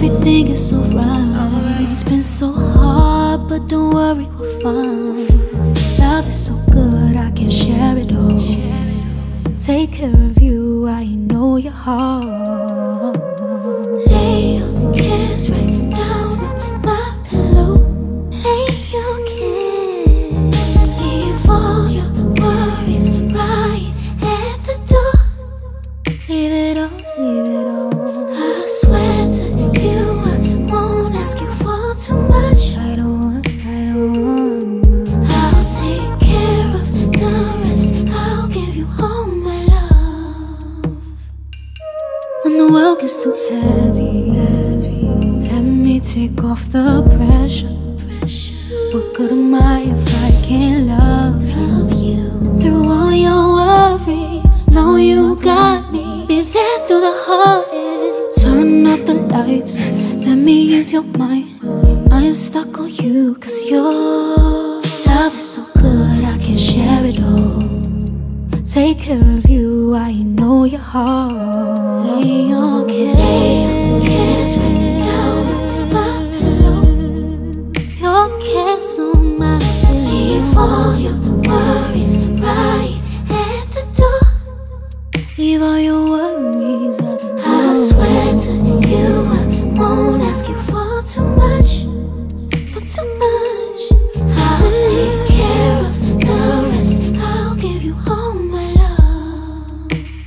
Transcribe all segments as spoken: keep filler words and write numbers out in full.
everything is alright. It's been so hard, but don't worry, we're fine. Love is so good, I can share it all. Take care of you, I know your heart. Lay your cares right down on my pillow. Lay your cares, leave all your worries right at the door. Leave it all, leave it all. I swear to you, I won't ask you for too much. I don't want, I don't want much. I'll take care of the rest. I'll give you all my love. When the world gets too heavy, heavy, let me take off the pressure. What good am I if I can't love you? Love you through all your worries. Know you got me. Be there through the hardest. Turn off the lights, let me use your mind. I am stuck on you, cause your love is so good, I can share it all. Take care of you, I know your heart. Lay your cares, lay your cares right down on my pillow. Your cares on my pillow. Leave all your worries right at the door. Leave all your worries at the door. I swear to you, I won't ask you for too much. For too much. I'll take care of the rest. I'll give you all my love.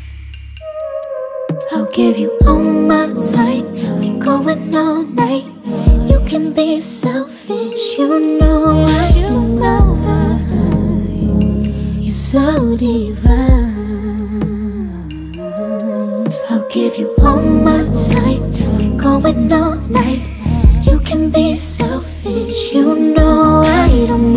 I'll give you all my time. Be going all night. You can be selfish, you know I am mine. You're so divine. I'll give you all my time. Be going all night. You can be selfish, you know I don't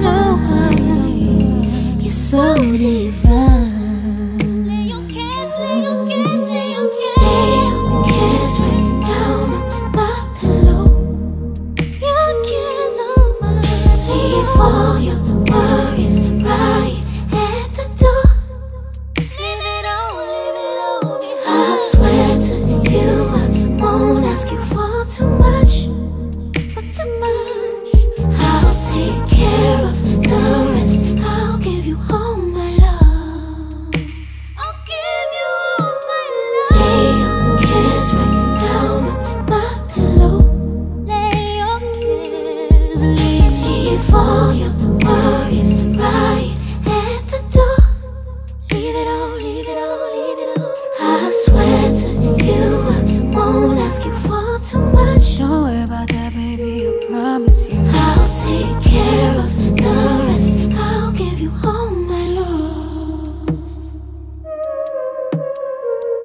mind. You're so divine. Lay your cares, lay your cares, lay your cares. Lay your cares right down on my pillow. Your cares on my pillow. Leave all your worries right at the door. Leave it all, leave it all behind. I swear to you, I won't ask you for too much. Too much. I'll take care of the rest. I'll give you all my love. I'll give you all my love. Lay your cares right down on my pillow. Lay your cares, leave, leave all your worries right at the door. Leave it all, leave it all, leave it all. I swear to you, I won't ask you for too much. Don't worry about that, baby, I promise you. I'll take care of the rest. I'll give you all